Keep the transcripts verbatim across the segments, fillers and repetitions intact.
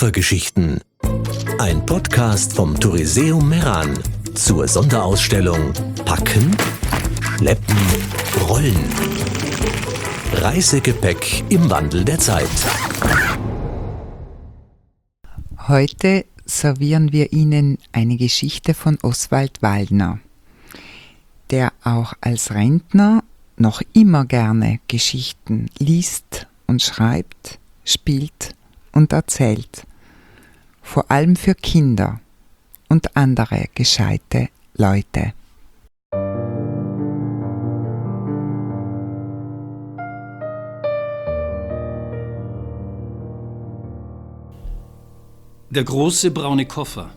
Koffergeschichten. Ein Podcast vom Touriseum Meran zur Sonderausstellung Packen, Schleppen, Rollen. Reisegepäck im Wandel der Zeit. Heute servieren wir Ihnen eine Geschichte von Oswald Waldner, der auch als Rentner noch immer gerne Geschichten liest und schreibt, spielt und erzählt. Vor allem für Kinder und andere gescheite Leute. Der große braune Koffer.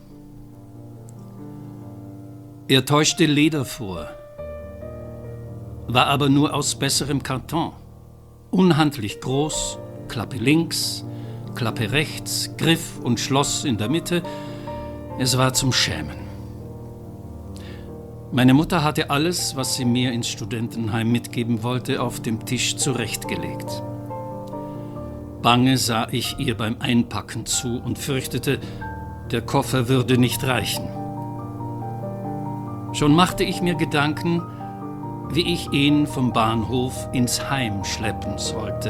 Er täuschte Leder vor, war aber nur aus besserem Karton. Unhandlich groß, Klappe links, Klappe rechts, Griff und Schloss in der Mitte. Es war zum Schämen. Meine Mutter hatte alles, was sie mir ins Studentenheim mitgeben wollte, auf dem Tisch zurechtgelegt. Bange sah ich ihr beim Einpacken zu und fürchtete, der Koffer würde nicht reichen. Schon machte ich mir Gedanken, wie ich ihn vom Bahnhof ins Heim schleppen sollte.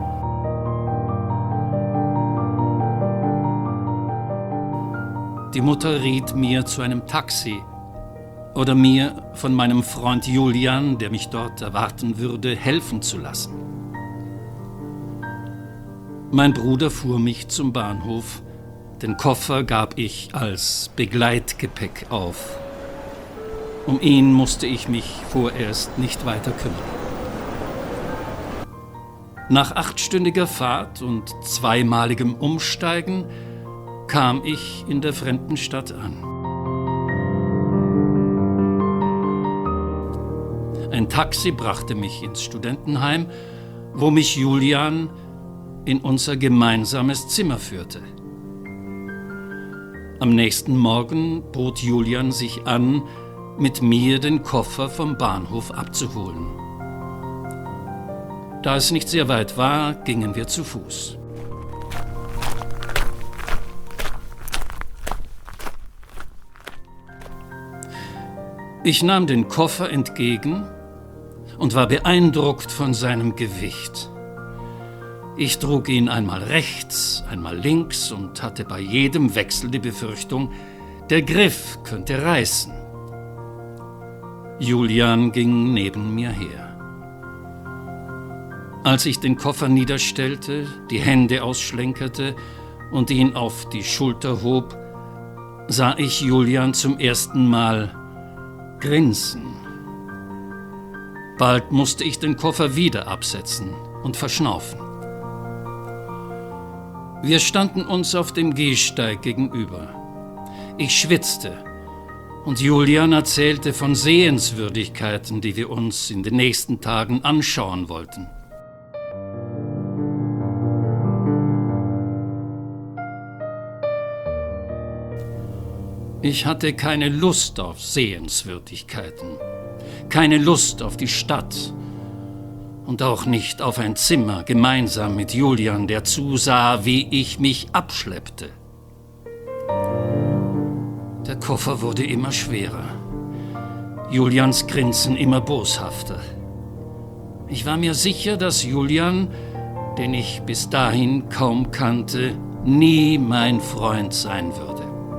Die Mutter riet mir zu einem Taxi oder mir von meinem Freund Julian, der mich dort erwarten würde, helfen zu lassen. Mein Bruder fuhr mich zum Bahnhof. Den Koffer gab ich als Begleitgepäck auf. Um ihn musste ich mich vorerst nicht weiter kümmern. Nach achtstündiger Fahrt und zweimaligem Umsteigen kam ich in der fremden Stadt an. Ein Taxi brachte mich ins Studentenheim, wo mich Julian in unser gemeinsames Zimmer führte. Am nächsten Morgen bot Julian sich an, mit mir den Koffer vom Bahnhof abzuholen. Da es nicht sehr weit war, gingen wir zu Fuß. Ich nahm den Koffer entgegen und war beeindruckt von seinem Gewicht. Ich trug ihn einmal rechts, einmal links und hatte bei jedem Wechsel die Befürchtung, der Griff könnte reißen. Julian ging neben mir her. Als ich den Koffer niederstellte, die Hände ausschlenkerte und ihn auf die Schulter hob, sah ich Julian zum ersten Mal grinsen. Bald musste ich den Koffer wieder absetzen und verschnaufen. Wir standen uns auf dem Gehsteig gegenüber. Ich schwitzte und Julian erzählte von Sehenswürdigkeiten, die wir uns in den nächsten Tagen anschauen wollten. Ich hatte keine Lust auf Sehenswürdigkeiten, keine Lust auf die Stadt und auch nicht auf ein Zimmer gemeinsam mit Julian, der zusah, wie ich mich abschleppte. Der Koffer wurde immer schwerer, Julians Grinsen immer boshafter. Ich war mir sicher, dass Julian, den ich bis dahin kaum kannte, nie mein Freund sein würde.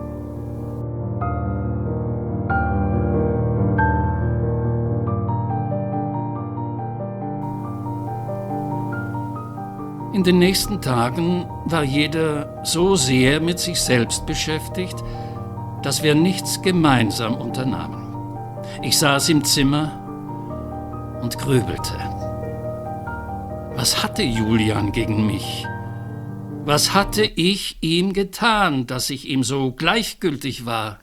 In den nächsten Tagen war jeder so sehr mit sich selbst beschäftigt, dass wir nichts gemeinsam unternahmen. Ich saß im Zimmer und grübelte. Was hatte Julian gegen mich? Was hatte ich ihm getan, dass ich ihm so gleichgültig war?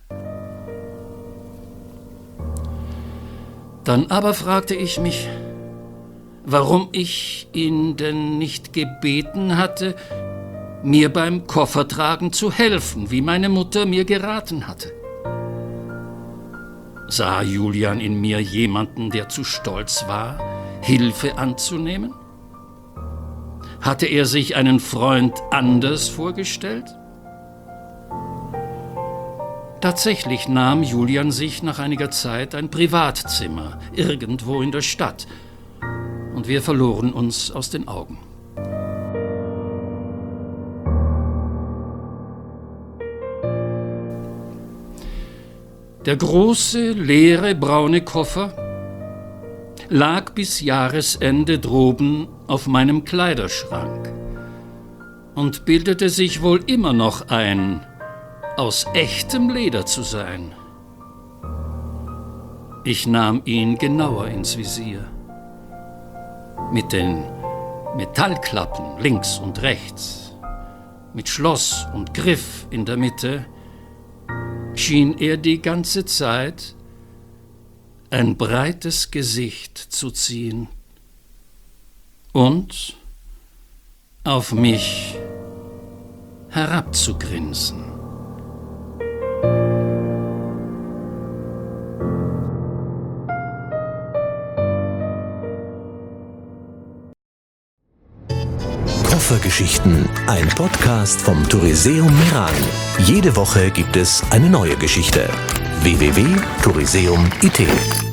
Dann aber fragte ich mich, warum ich ihn denn nicht gebeten hatte, mir beim Koffertragen zu helfen, wie meine Mutter mir geraten hatte. Sah Julian in mir jemanden, der zu stolz war, Hilfe anzunehmen? Hatte er sich einen Freund anders vorgestellt? Tatsächlich nahm Julian sich nach einiger Zeit ein Privatzimmer irgendwo in der Stadt und wir verloren uns aus den Augen. Der große, leere, braune Koffer lag bis Jahresende droben auf meinem Kleiderschrank und bildete sich wohl immer noch ein, aus echtem Leder zu sein. Ich nahm ihn genauer ins Visier. Mit den Metallklappen links und rechts, mit Schloss und Griff in der Mitte, schien er die ganze Zeit ein breites Gesicht zu ziehen und auf mich herabzugrinsen. Koffergeschichten, ein Podcast vom Touriseum Meran. Jede Woche gibt es eine neue Geschichte. w w w punkt touriseum punkt i t